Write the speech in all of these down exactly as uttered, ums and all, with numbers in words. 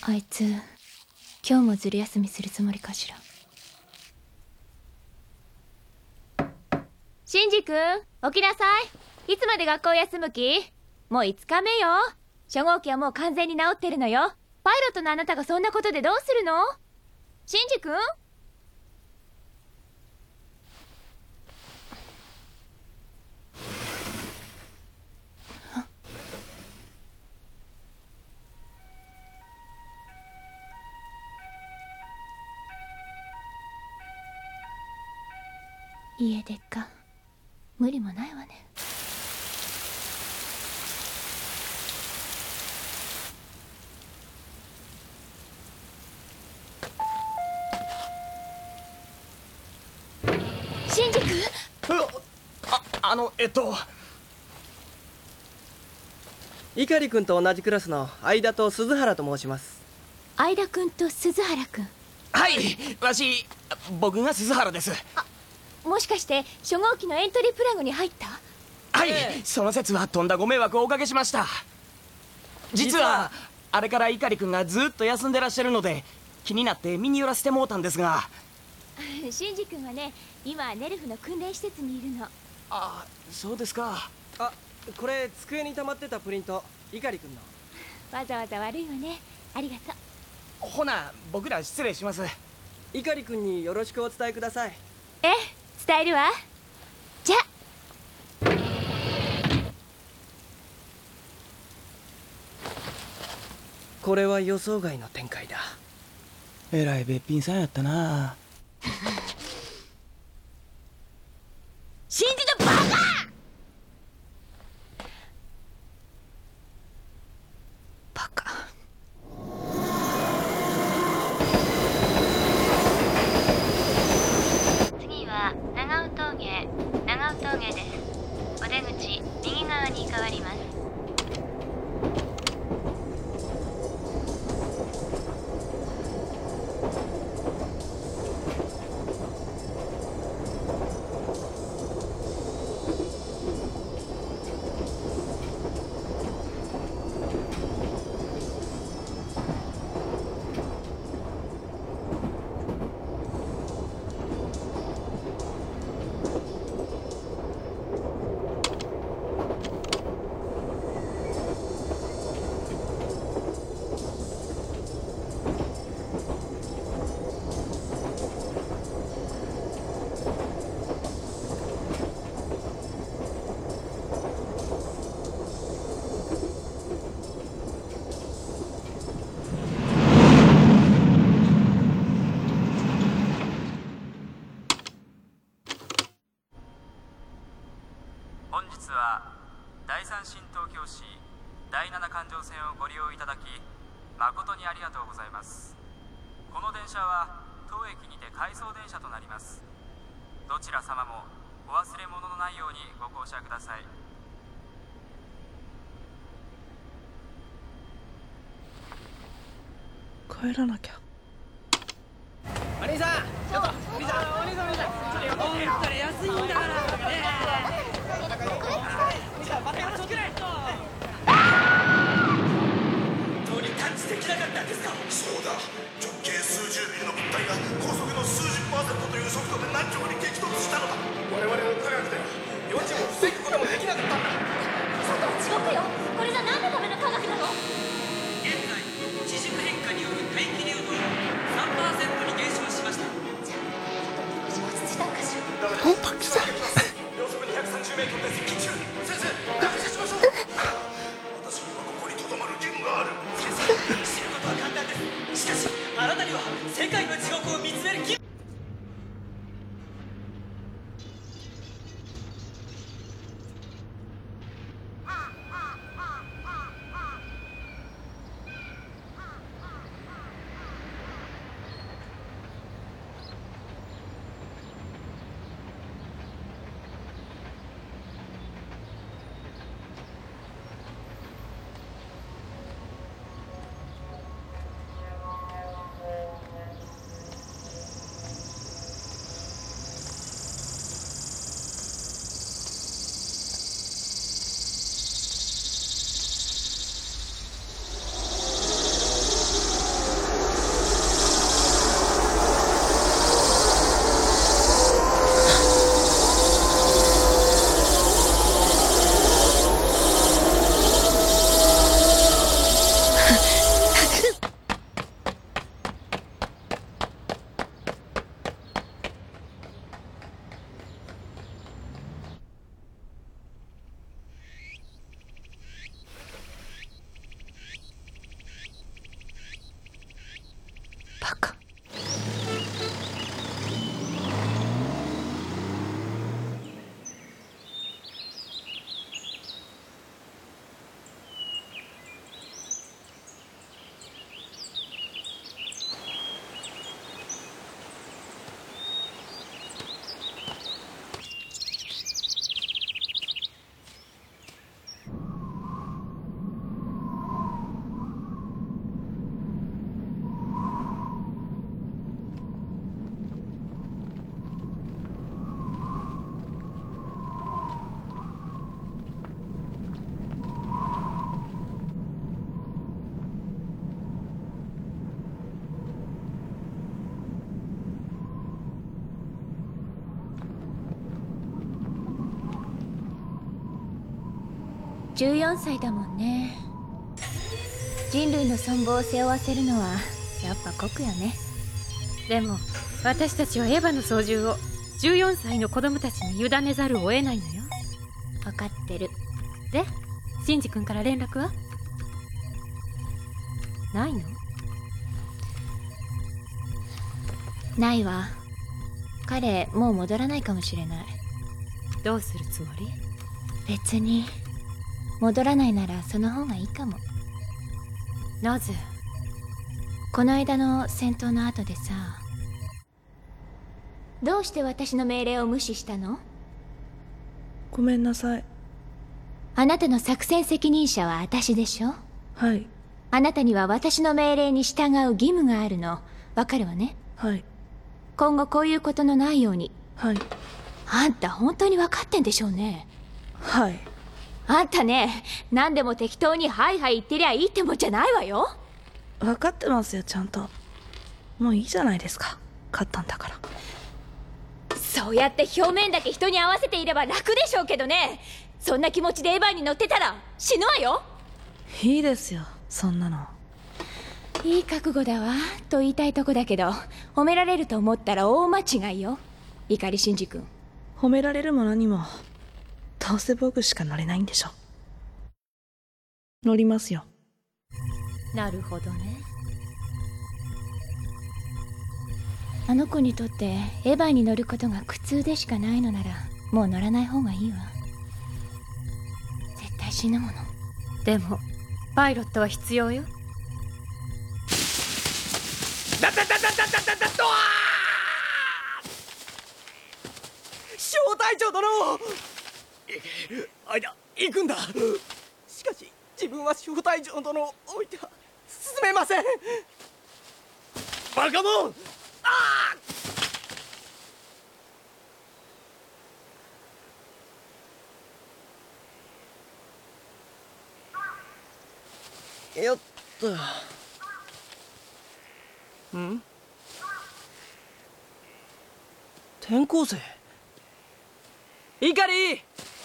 あいつ今日もずる休みするつもりかしら。シンジ君、起きなさい。いつまで学校休む気？もういつかめよ。初号機はもう完全に治ってるのよ。パイロットのあなたがそんなことでどうするの？シンジ君？家出か。無理もないわね。シンジ君？ あ、あの、えっと碇君と同じクラスの相田と鈴原と申します。 相田君と鈴原君。 はい、わし僕が鈴原です。 あ、もしかして初号機のエントリープラグに入った？ はい、 ええ、 その説はとんだご迷惑をおかけしました。実はあれから碇君がずっと休んでらっしゃるので気になって見に寄らせてもうたんですが。 シンジ君はね、今ネルフの訓練施設にいるの。 あ、そうですか。 あ、これ机に溜まってたプリント、碇君の。 わざわざ悪いわね。ありがとう。 ほな僕ら失礼します。 碇君によろしくお伝えください。 ええ、伝えるわ。じゃあ。 これは予想外の展開だ。 えらいべっぴんさんやったな。 信じたバカ！バカ。 次は長尾峠、長尾峠です。お出口右側に変わります。 本日は第三新東京市だいなな環状線をご利用いただき誠にありがとうございます。この電車は当駅にて回送電車となります。どちら様もお忘れ物のないようにご降車ください。 帰らなきゃ。お兄さん、ちょっとお兄さん、お兄さん、お兄さん、ちょっと横に。本当に安いんだからね。お兄さん、バカがちょっとないと。 本当に探知できなかったんですか？そうだ。直径数十ミリの物体が高速の数十パーセントという速度で南極に激突したのだ。我々の科学では予知も防ぐこともできなかったんだ。 そんな地獄よ。これじゃ何のための科学なの？ 現在地軸変化による大気流動 さんパーセント に減少しました。 じゃあ少し落ち着いたのかしら。 本当にさ秒速にひゃくさんじゅうメートルで接近中。先生、脱出しましょう。私にはここにとどまる義務がある。 先生、知ることは簡単です。しかしあなたには世界の地獄を見つめる義務。 じゅうよんさいだもんね。人類の存亡を背負わせるのはやっぱ酷よね。 でも私たちはエヴァの操縦をじゅうよんさいの子供たちに委ねざるを得ないのよ。 分かってる。 でシンジ君から連絡はないの？ ないわ。彼もう戻らないかもしれない。 どうするつもり？ 別に戻らないならその方がいいかも。 なぜ？ この間の戦闘の後でさ。どうして私の命令を無視したの？ ごめんなさい。 あなたの作戦責任者は私でしょ？ はい。 あなたには私の命令に従う義務があるの。わかるわね？ はい。 今後こういうことのないように。 はい。 あんた本当に分かってんでしょうね。 はい。 あんたね、何でも適当にハイハイ言ってりゃいいってもんじゃないわよ。 分かってますよ、ちゃんと。もういいじゃないですか。勝ったんだから。 そうやって表面だけ人に合わせていれば楽でしょうけどね。そんな気持ちでエヴァに乗ってたら死ぬわよ。 いいですよ、そんなの。 いい覚悟だわと言いたいとこだけど、褒められると思ったら大間違いよ、碇シンジ君。 褒められるも何も、どうせ僕しか乗れないんでしょ。乗りますよ。 なるほどね。 あの子にとってエヴァに乗ることが苦痛でしかないのなら、もう乗らない方がいいわ。絶対死ぬもの。 でもパイロットは必要よ。 だだだだだだだだとわー！小隊長殿！あいや、行くんだ。しかし自分は小隊長殿を置いては進めません。バカモン！ああ！よっと。ん？転校生？イカリ！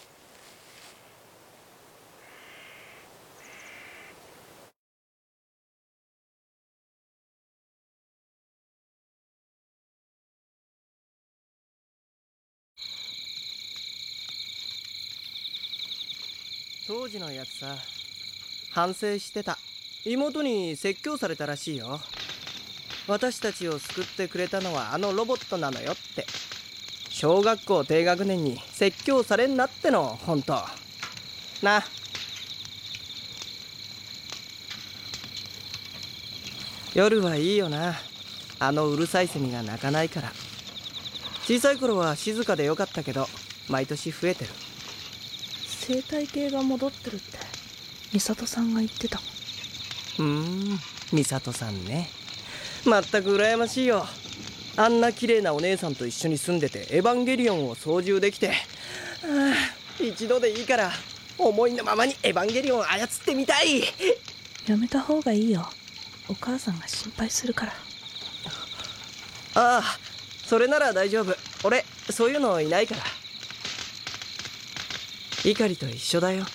当時のやつさ、反省してた。妹に説教されたらしいよ。私たちを救ってくれたのはあのロボットなのよって。小学校低学年に説教されんなっての、ほんとな。夜はいいよな。あのうるさいセミが鳴かないから。小さい頃は静かでよかったけど、毎年増えてる。 生態系が戻ってるって美里さんが言ってた。 うーん、美里さんね。まったく羨ましいよ。あんな綺麗なお姉さんと一緒に住んでてエヴァンゲリオンを操縦できて、はあ、一度でいいから思いのままにエヴァンゲリオンを操ってみたい。 やめた方がいいよ。お母さんが心配するから。 ああ、それなら大丈夫。俺そういうのいないから。碇と一緒だよ。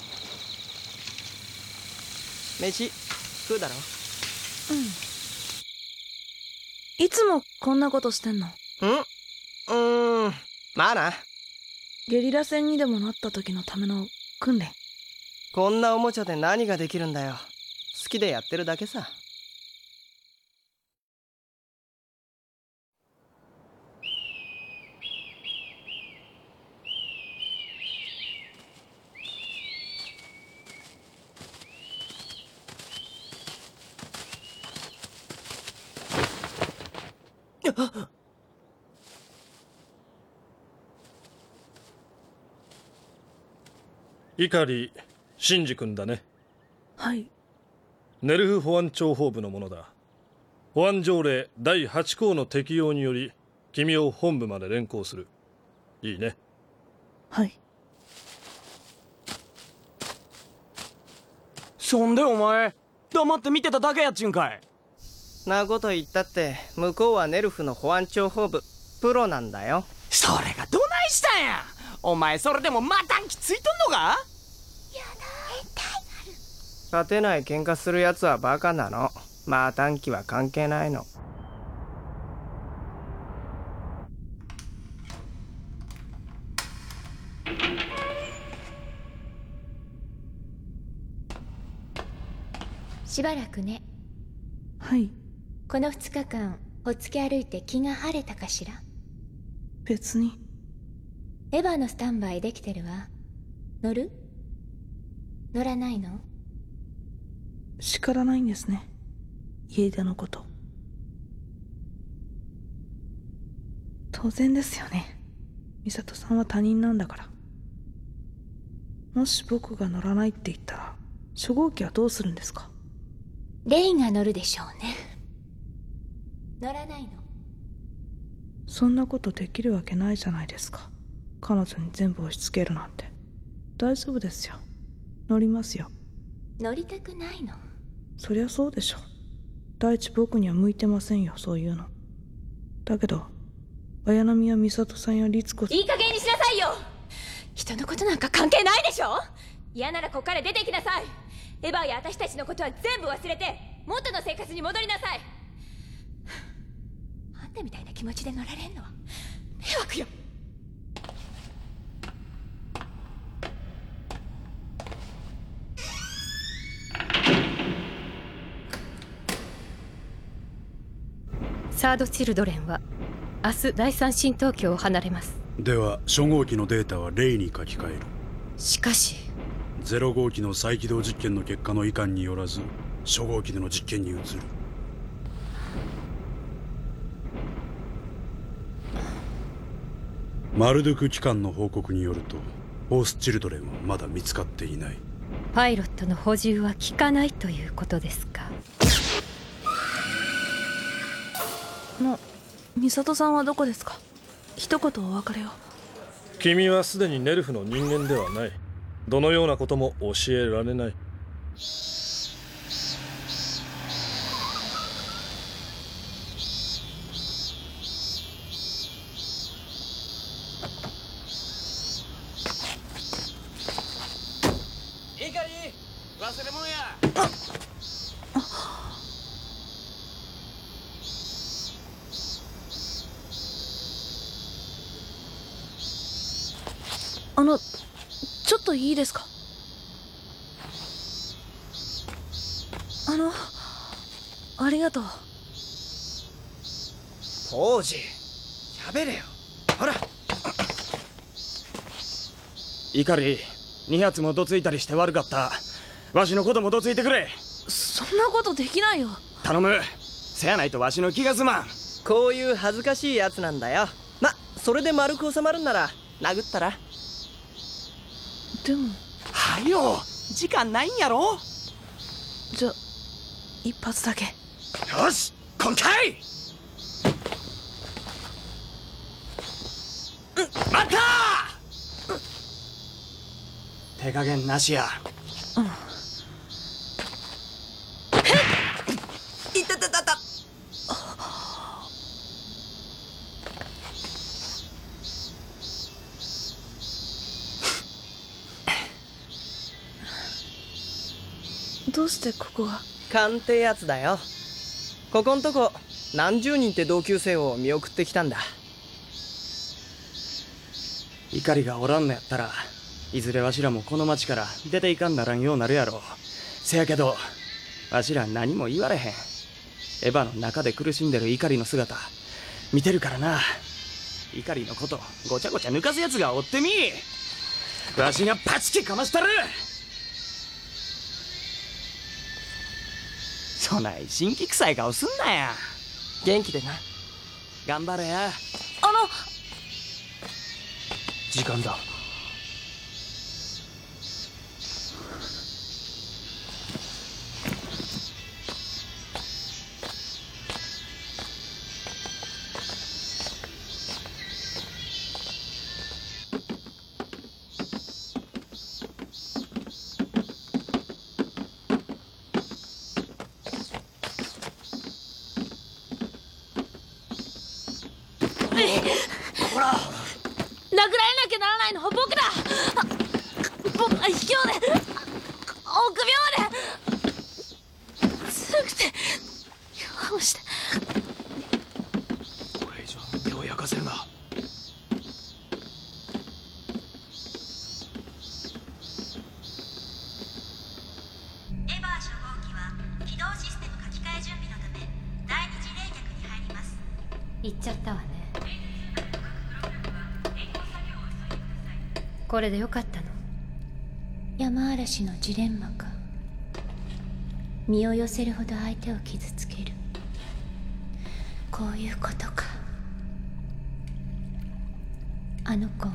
飯食うだろ？ うん。いつもこんなことしてんの？ん？ うーん、まあな。 ゲリラ戦にでもなった時のための訓練。 こんなおもちゃで何ができるんだよ。好きでやってるだけさ。 碇シンジ君だね。 はい。 ネルフ保安庁本部のものだ。保安条例だいはち項の適用により君を本部まで連行する。いいね。 はい。 そんでお前黙って見てただけやっちゅんかい。なこと言ったって向こうはネルフの保安庁本部プロなんだよ。それがどないしたんや。お前それでもまたんきついとんのか。 やだ勝てない喧嘩するやつはバカなの。まあ短期は関係ないの。 しばらくね。 はい。 このふつかかんほっつき歩いて気が晴れたかしら。 別に。 エヴァのスタンバイできてるわ。乗る？乗らないの？ 叱らないんですね、家出のこと。当然ですよね。美里さんは他人なんだから。もし僕が乗らないって言ったら初号機はどうするんですか？ レイが乗るでしょうね。乗らないの？ そんなことできるわけないじゃないですか。彼女に全部押し付けるなんて。大丈夫ですよ、乗りますよ。 乗りたくないの？ そりゃそうでしょ。第一僕には向いてませんよ、そういうの。だけど綾波や美里さんや律子さん、 いい加減にしなさいよ。人のことなんか関係ないでしょ。嫌ならここから出て行きなさい。エヴァや私たちのことは全部忘れて元の生活に戻りなさい。あんたみたいな気持ちで乗られんのは迷惑よ。 サードチルドレンは明日第三新東京を離れます。 では初号機のデータはレイに書き換える。 しかしゼロ号機の再起動実験の結果の遺憾によらず初号機での実験に移る。マルドゥク機関の報告によるとフォースチルドレンはまだ見つかっていない。 パイロットの補充は効かないということですか。 の美里さんはどこですか？一言お別れを。 君はすでにネルフの人間ではない。どのようなことも教えられない。 いいかり忘れ物や。 あのちょっといいですか？あのありがとう。 王子喋れよ。ほら怒りに発もどついたりして悪かった。わしのこともどついてくれ。 そんなことできないよ。 頼む。せやないとわしの気が済まん。 こういう恥ずかしいやつなんだよ。ま、それで丸く収まるんなら殴ったら。 でもはよ時間ないんやろ。 じゃ一発だけ。 よし今回。待った。手加減なしや。 うん。 いたたたた。 どうしてここが？ 勘ってやつだよ。ここんとこ何十人って同級生を見送ってきたんだ。 怒りがおらんのやったらいずれわしらもこの町から出ていかんならんようなるやろ。せやけどわしら何も言われへん。エヴァの中で苦しんでる怒りの姿見てるからな。怒りのことごちゃごちゃ抜かすやつがおってみ。わしがパチキかましたる。そない新規臭い顔すんなや。 元気でな。 頑張れや。 あの時間だ。 ほら殴られなきゃならないのは僕だ。僕が卑怯で臆病で行っちゃったわね。これでよかったの？ 山嵐のジレンマか。身を寄せるほど相手を傷つける、こういうことか。あの子、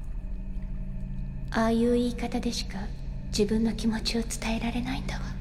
ああいう言い方でしか自分の気持ちを伝えられないんだわ。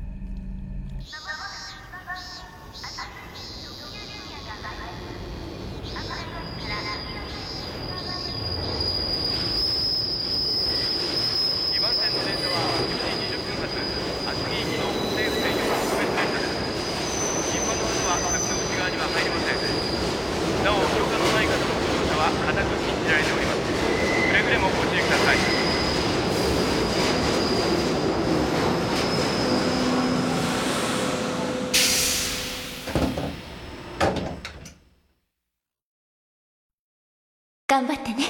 頑張ってね。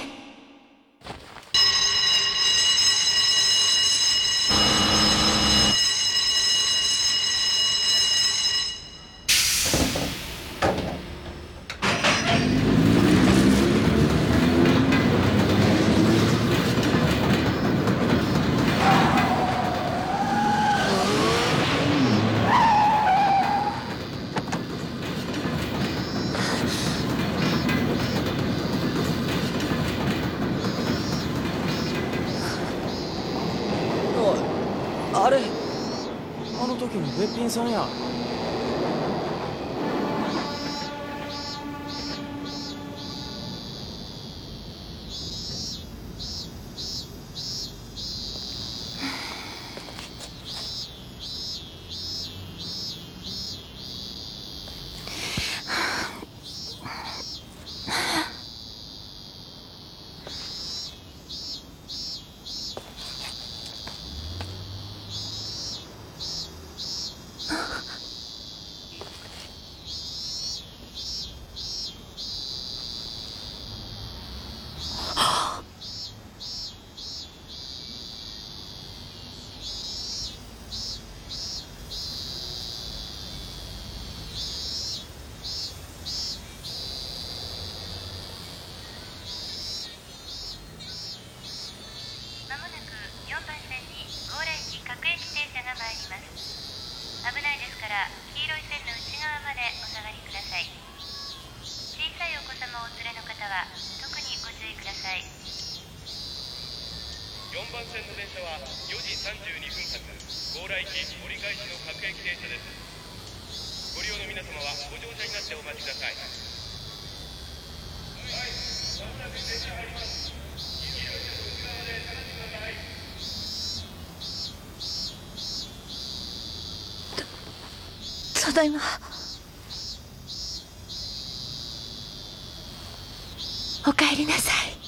あれ、あの時のべっぴんさんや。 危ないですから黄色い線の内側までお下がりください。小さいお子様をお連れの方は特にご注意ください。 よんばん線の電車はよじさんじゅうにふん発強羅行き折り返しの各駅停車です。ご利用の皆様はご乗車になってお待ちください。はい、まもなく電車があります。黄色い線の内側まで下がってください。 ただいま。 おかえりなさい。